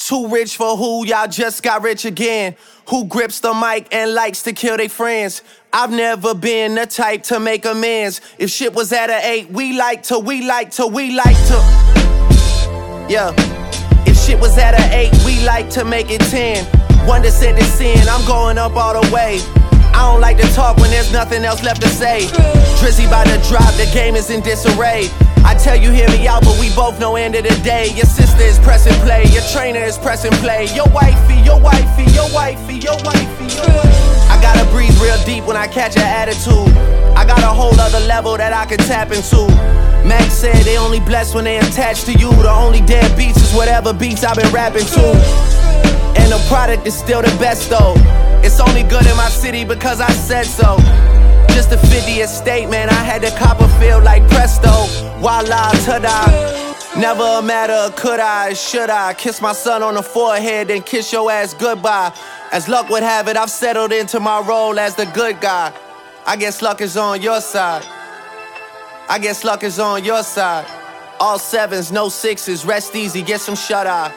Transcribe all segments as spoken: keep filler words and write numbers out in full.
Too rich for who, y'all just got rich again. Who grips the mic and likes to kill their friends. I've never been the type to make amends. If shit was at an eight, we like to, we like to, we like to. Yeah. If shit was at an eight, we like to make it ten. One descent is sin, I'm going up all the way. I don't like to talk when there's nothing else left to say. Drizzy by the drop, the game is in disarray. I tell you, hear me out, but we both know end of the day. Your sister is pressing play, your trainer is pressing play. Your wifey, your wifey, your wifey, your wifey, your wifey. I gotta breathe real deep when I catch an attitude. I got a whole other level that I can tap into. Max said they only blessed when they attached to you. The only dead beats is whatever beats I've been rapping to. And the product is still the best though. It's only good in my city because I said so. Just a fiftieth state, man, I had the Copperfield like presto. Voila, ta-da. Never a matter of could I, should I. Kiss my son on the forehead, then kiss your ass goodbye. As luck would have it, I've settled into my role as the good guy. I guess luck is on your side. I guess luck is on your side. All sevens, no sixes, rest easy, get some shut-eye.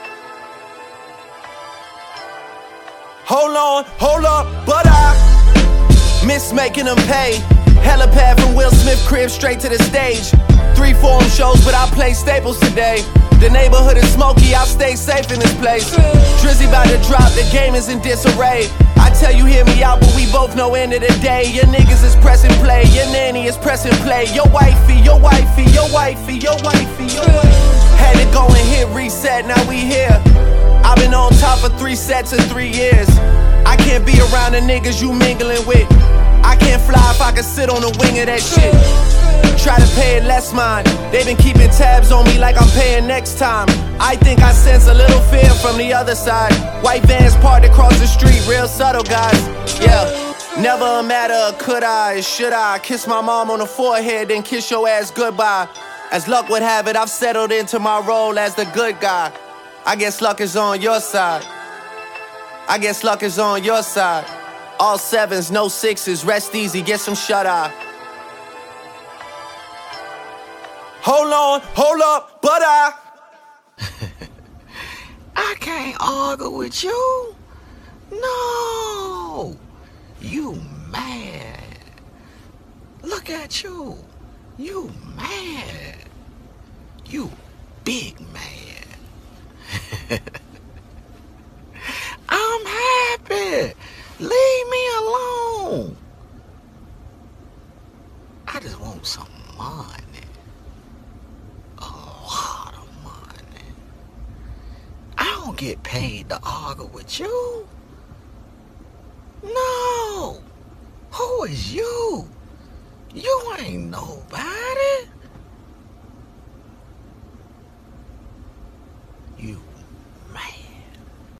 Hold on, hold up, but I miss making them pay. Helipad from Will Smith crib straight to the stage. Three forum shows, but I play staples today. The neighborhood is smoky, I'll stay safe in this place. Drizzy about to drop, the game is in disarray. I tell you, hear me out, but we both know end of the day. Your niggas is pressing play, your nanny is pressing play. Your wifey, your wifey, your wifey, your wifey, your wifey. Had to go and hit reset, now we here. I've been on top for three sets in three years. I can't be around the niggas you mingling with. I can't fly if I can sit on the wing of that shit. Try to pay it less mind. They been keeping tabs on me like I'm paying next time. I think I sense a little fear from the other side. White vans parked across the street, real subtle guys. Yeah, never a matter of could I, should I. Kiss my mom on the forehead, then kiss your ass goodbye. As luck would have it, I've settled into my role as the good guy. I guess luck is on your side. I guess luck is on your side. All sevens, no sixes, rest easy, get some shut-eye. Hold on, hold up, but I I can't argue with you. No. You mad. Look at you. You mad. You big mad. I'm happy. Leave me alone. I just want some money. A lot of money. I don't get paid to argue with you. No. Who is you? You ain't nobody. You